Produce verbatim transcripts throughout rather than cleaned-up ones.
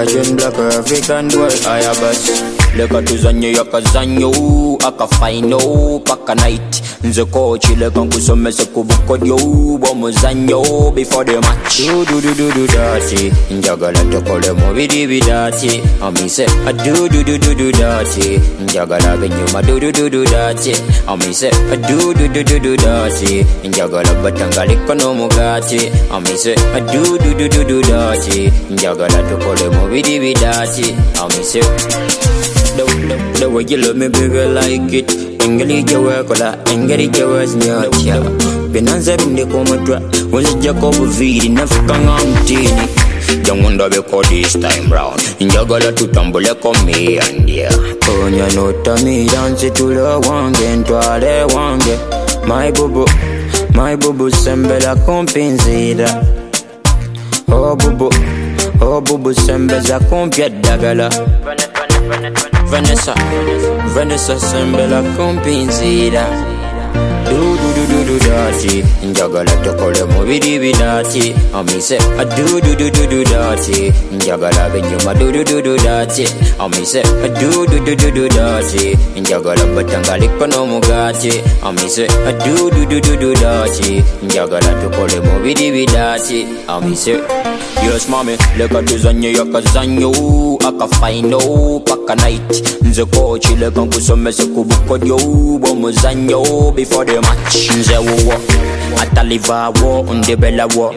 Virgin black African boy, I have us. Leka tuzanye yakazanyo, akafaino, paka night. Nze coach leka nkusomese kubukodyo, bomuzanyo before the match. Do do do do do dati, njagala tokole mubiri bidati. Ami se, I do do do do do dati, njagala benyuma do do do do dati. Ami se, I do do do do do dati, njagala batangaliko no mugati. Ami se, I do do do do do dati, njagala tokole mubiri bidati. Ami se. The, the, the way you love me, baby, like it. Engeli jawa kola, engeli jawa zinyatia. Benanza binde komadra, wanzi jakobu vidi, nafika ngamtini. Jangunda beko this time round, njagala tutambule komi andia. Konya nota mi dansi tule wange, ntwale wange. My bubu, my bubu sembela kompinzida. Oh bubu, oh bubu sembeza kompia dagala. Vanessa, Vanessa sembela kompinzira. Do do do do do dati, njagala tokole mubiri bidati. Ami se, I do do do do do dati, njagala benyuma do do do do dati. Ami se, I do do do do do dati, njagala batangaliko no mugati. Ami se, I do do do do do dati, njagala tokole mubiri bidati. Ami se. Yes, mommy, leka tuzanye yakazanyo, akafaino, paka night. Nze coach leka nkusomese kubukodyo, bomuzanyo before the match. Nze wowo, ataliva wo, undebela wo.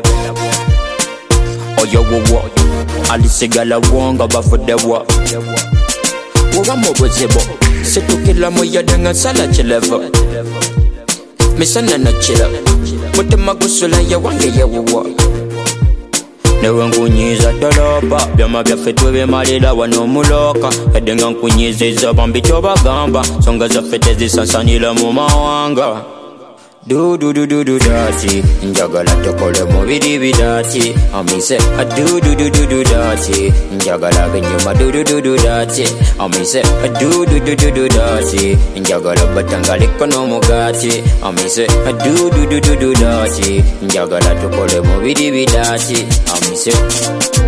Oyo wowo, alisigala wo, ngaba fude wo. Wowa mobozebo, setukila moya denga sala chilevo. Misana na chila, mutema gusula ya wange ya wowo. Newe nkunyiza tolopa, byama byaffe bemalira wano muloka. Edenga nkunyiziza bambi kyobagamba, songa zaffe tezisansanira mu mawanga. Do do do do do dati, njagala tokole mubiri bidati. Ami se, I do do do do do dati, njagala benyuma do do do do dati. Ami se, I do do do do do dati, njagala batangaliko no mugati. Ami se, I do do do do do dati, njagala tokole mubiri bidati. Ami se.